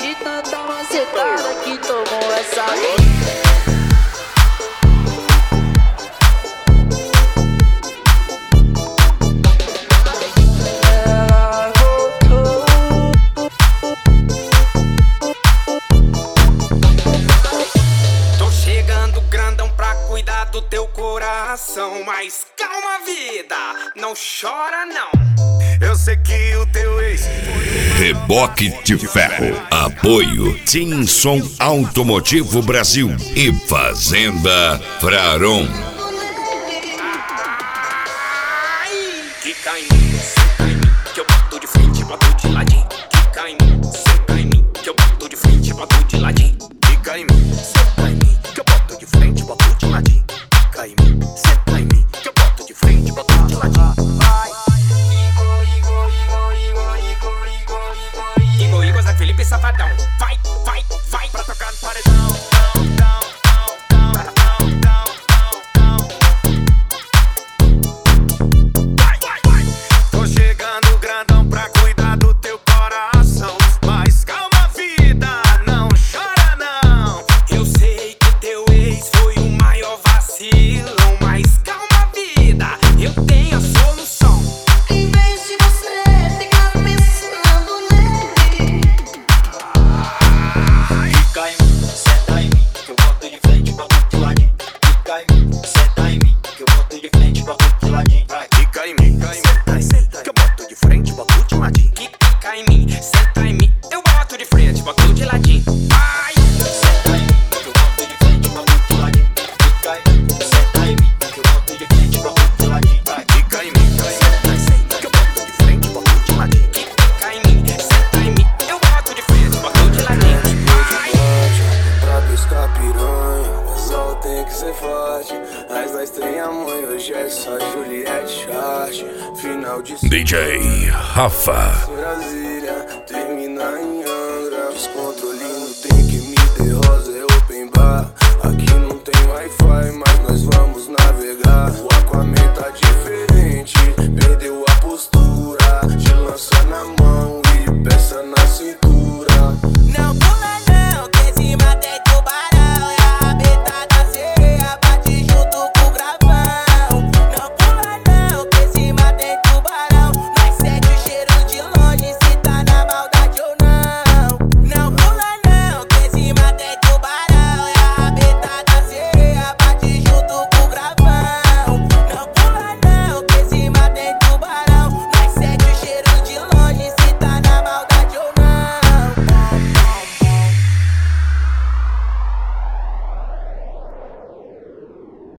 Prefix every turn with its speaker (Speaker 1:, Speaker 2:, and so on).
Speaker 1: de tanta macetada que tomou essa.
Speaker 2: Do teu coração, mas calma, vida, não chora não. Eu sei que o teu ex
Speaker 3: Reboque de Ferro. Apoio Tinson Automotivo Brasil e Fazenda Fraron.
Speaker 2: Quica em mim, senta em mim, que eu boto de frente, boto de ladinho. Quica em mim, senta em mim, que eu boto de frente, boto de ladinho. Quica em mim, senta em mim, que eu boto de frente, boto de ladinho. Quica em mim, senta em mim, que eu boto de frente, boto de ladinho. Igor, Zé Felipe Safadão. Vai, vai, vai pra tocar no paredão. Tô chegando grandão pra cuidar do teu coração. Mas calma, vida, não chora não. Eu sei que teu ex foi o maior vacilo, mas calma, vida, eu tenho a solução.
Speaker 4: Em vez de você ficar pensando nele,
Speaker 2: Fica em mim, senta em mim, que eu boto de frente, boto de ladinho. Fica em mim, senta em mim, que eu boto de frente, boto de ladinho. Fica em mim, senta, que eu boto de frente, boto de ladinho. Fica em mim, senta em mim, eu boto de frente, boto de ladinho. Vai, senta em mim, que eu boto de frente, boto de ladinho. Fica em mim, senta em mim, que eu boto de frente, boto de ladinho. Fica em mim, senta, que eu boto de frente, boto de ladinho. Fica em mim, senta em mim, eu boto de frente, boto de ladinho.
Speaker 5: Pra pescar piranha, o sol tem que ser forte. Mas nós tem amanhã, hoje é só Juliette Chart. Final de
Speaker 3: DJ Rafa.
Speaker 5: Brasília, termina em Angra. Descontrole no drink, me dê rosa, é open bar. Aqui não tem Wi-Fi, mas nós vamos navegar. O Aquaman tá de